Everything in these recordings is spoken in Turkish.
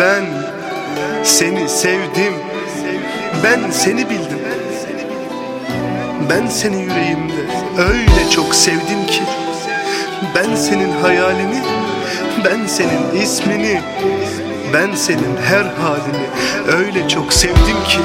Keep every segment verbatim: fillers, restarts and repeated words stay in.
Ben seni sevdim, ben seni bildim. Ben seni yüreğimde öyle çok sevdim ki, ben senin hayalini, ben senin ismini, ben senin her halini öyle çok sevdim ki.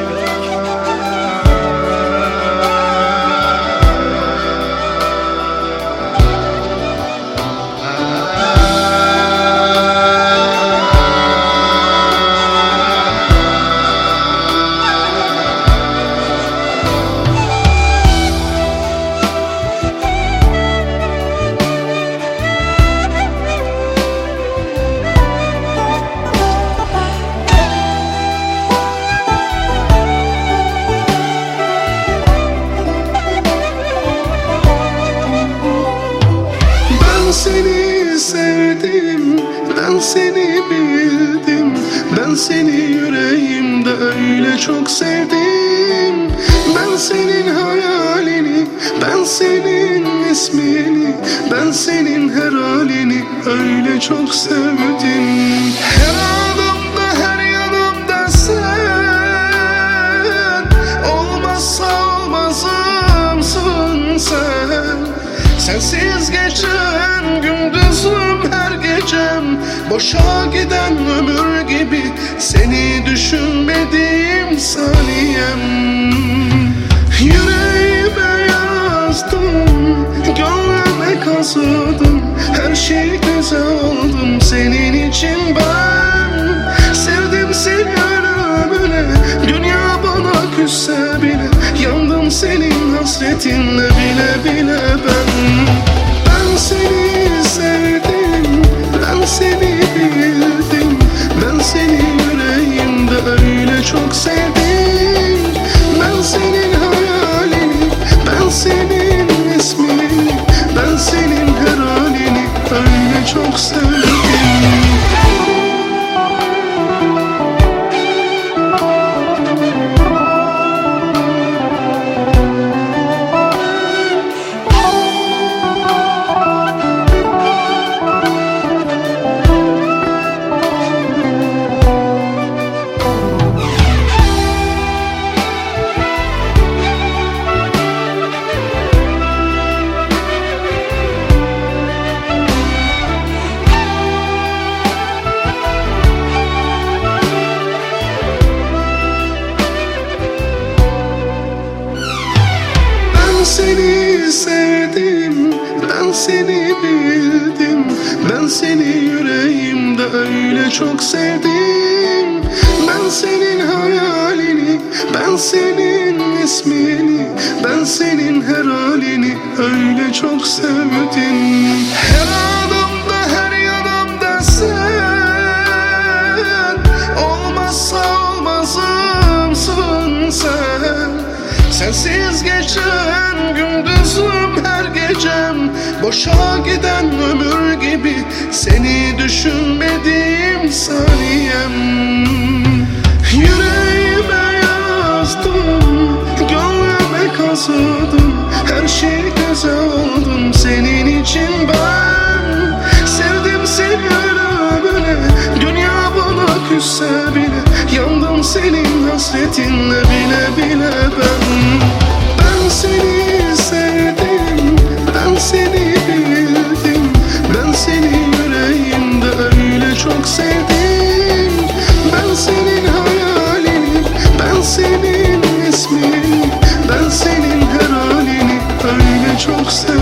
Seni sevdim, ben seni bildim. Ben seni yüreğimde öyle çok sevdim. Ben senin hayalini, ben senin ismini, ben senin her halini öyle çok sevdim. Her adımda, her yanımda sen, olmazsa olmazımsın sen. Sensiz geçen gündüzüm, her gecem boşa giden ömür gibi, seni düşünmediğim saniyem. Yüreğime yazdım, gönlüme kazıdım, her şeyi göze aldım senin için ben. Sevdim seni ölümüne, dünya bana küsse bile, yandım senin hasretinle bile bile ben. Ben seni sevdim, ben seni bildim. Ben seni yüreğimde öyle çok sevdim. Ben senin hayalini, ben senin ismini, ben senin her halini öyle çok sevdim. Seni sevdim, ben seni bildim. Ben seni yüreğimde öyle çok sevdim. Ben senin hayalini, ben senin ismini, ben senin her halini öyle çok sevdim. Her adımda, her yanımda sen, olmazsa olmazımsın sen. Sensiz geçen gündüzüm, her gecem boşa giden ömür gibi, seni düşünmediğim saniyem. Yüreğime yazdım, gönlüme kazıdım, her şeyi göze aldım senin için ben. Sevdim seni ölümüne, dünya bana küsse bile, yandım senin hasretinle bile bile ben. Ben seni sevdim, ben seni bildim. Ben seni yüreğimde öyle çok sevdim. Ben senin hayalini, ben senin ismini, ben senin her halini öyle çok sevdim.